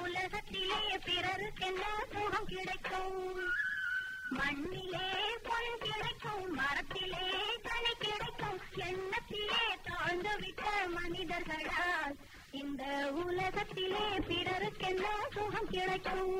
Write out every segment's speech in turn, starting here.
உலகத்திலே பிறருக்கென்ன சுகம் கிடைக்கும்? மண்ணிலே பொன் கிடைக்கும், மரத்திலே கனி கிடைக்கும், எண்ணத்திலே தாழ்ந்துவிட்ட மனிதர்களால் இந்த உலகத்திலே பிறருக்கென்ன சுகம் கிடைக்கும்?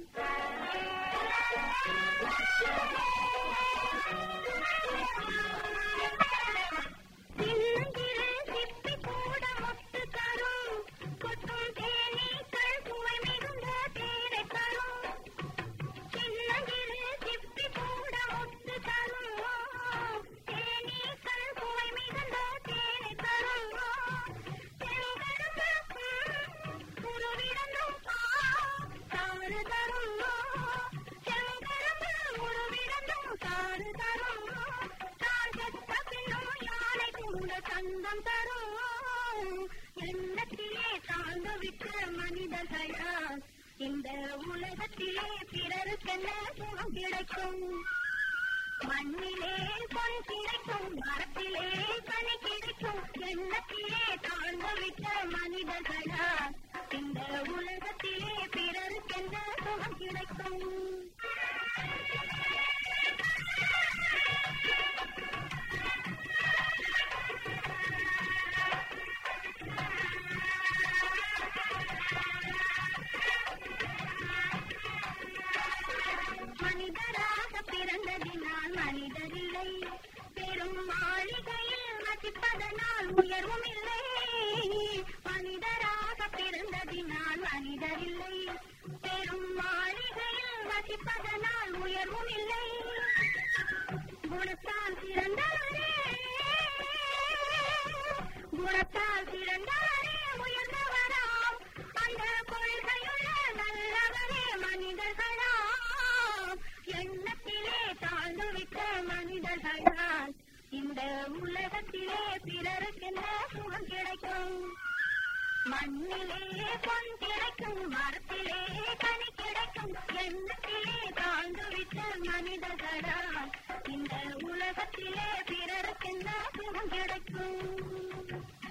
சின்னஞ்சிறு சிப்பி கூட முத்து தரும், கொட்டும் தேனீக்கள் சுவை மிகுந்த தேனை தரும். சின்னஞ்சிறு சிப்பி கூட முத்து தரும், தேனீக்கள் சுவை மிகுந்த தேனை தரும். செங்கரும்பு உருவிடந்தும் தாறு தரும், செங்கரும்பு உருவிடந்தும் தாறு தரும். தான் செத்த பின்னும் யானை கூட சந்தம் தரும். எண்ணத்திலே தாழ்ந்துவிட்ட மனிதர்களால் இந்த உலகத்திலே பிறருக்கென்ன சுகம் கிடைக்கும்? மண்ணிலே பொன் கிடைக்கும், மரத்திலே கனி கிடைக்கும், எண்ணத்திலே தாழ்ந்துவிட்ட மனிதர்களால் இந்த உலகத்திலே பிறருக்கென்ன சுகம் கிடைக்கும்? மனிதராக பிறந்ததினால் மனிதரில்லை, பெரும் மாளிகையில் வசிப்பதனால் உயர்வும் இல்லை. மனிதராக பிறந்ததினால் மனிதரில்லை, பெரும் மாளிகையில் வசிப்பதனால் உயர்வும் இல்லை. குணத்தால் சிறந்தவரே, குணத்தால் சிறந்தவரே உயர்ந்தவராம், அந்த கொள்கையுள்ள நல்லவரே மனிதர்களாம். எண்ணத்திலே தாழ்ந்துவிட்ட மனிதர்களால் இந்த உலகத்திலே பிறருக்கென்ன சுகம் கிடைக்கும்? மண்ணிலே பொன் கிடைக்கும், மரத்திலே கனி கிடைக்கும், எண்ணத்திலே தாழ்ந்துவிட்ட மனிதர்களால் இந்த உலகத்திலே பிறருக்கென்ன சுகம் கிடைக்கும்?